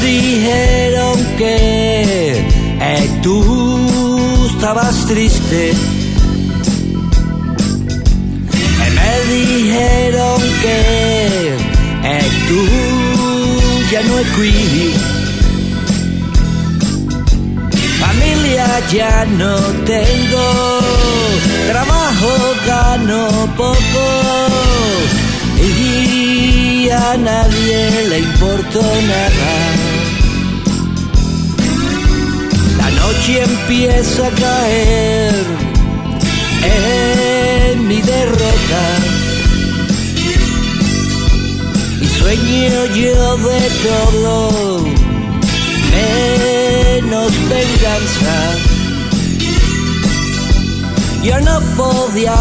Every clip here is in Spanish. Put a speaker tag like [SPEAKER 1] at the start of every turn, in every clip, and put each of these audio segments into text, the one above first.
[SPEAKER 1] dijeron que tú estabas triste. Me dijeron que tú ya no es qui. Familia ya no tengo, trabajo gano poco y a nadie le importó nada. La noche empieza a caer en mi derrota y sueño yo de todo menos venganza. Yo no podía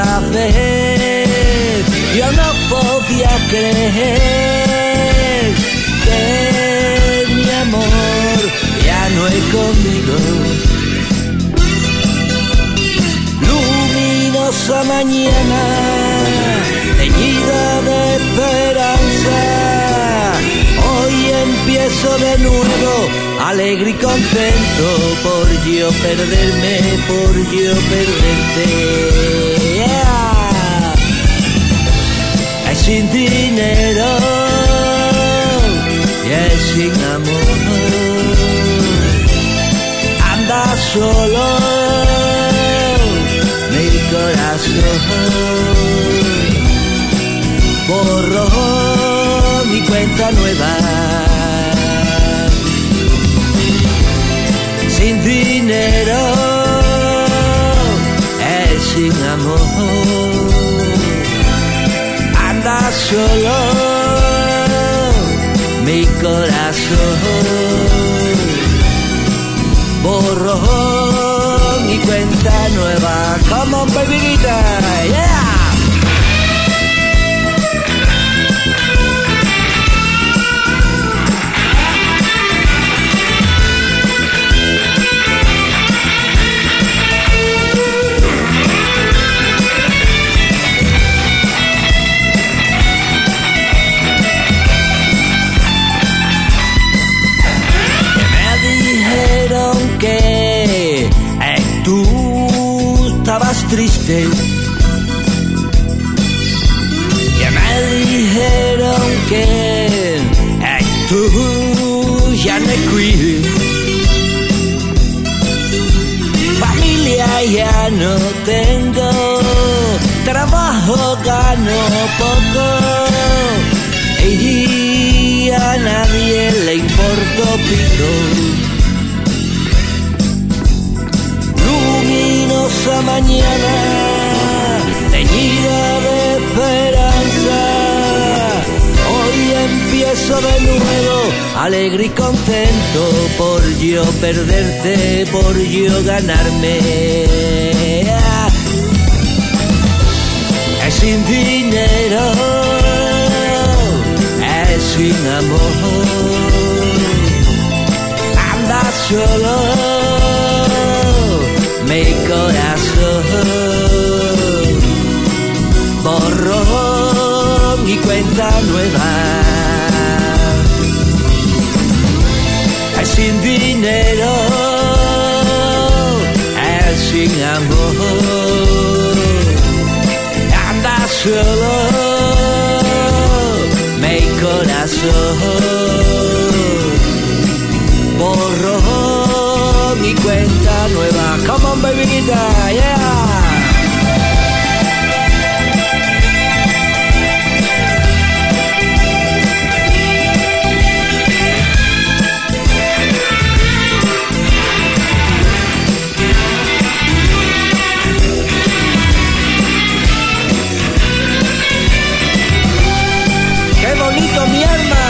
[SPEAKER 1] saber, yo no podía creer que mi amor ya no es conmigo. Luminosa mañana, teñida de esperanza, hoy empiezo de nuevo, alegre y contento, por yo perderme, por yo perderte. Yeah. Es sin dinero y es sin amor. Anda solo mi corazón. Borro mi cuenta nueva. Sin dinero es sin amor. Anda solo mi corazón. Borro mi cuenta nueva. Come on, baby, yeah. Triste, ya me dijeron que tú ya no es qui. Familia ya no tengo, trabajo gano poco y a nadie le importó pito. Luminosa mañana, teñida de esperanza, hoy empiezo de nuevo, alegre y contento, por yo perderte, por yo ganarme. Es sin dinero, es sin amor, anda solo mi corazón. Borro mi cuenta nueva. Es sin dinero, es sin amor. Anda solo mi corazón. Borro mi cuenta nueva. Come on, baby, yeah. Qué bonito, mi alma.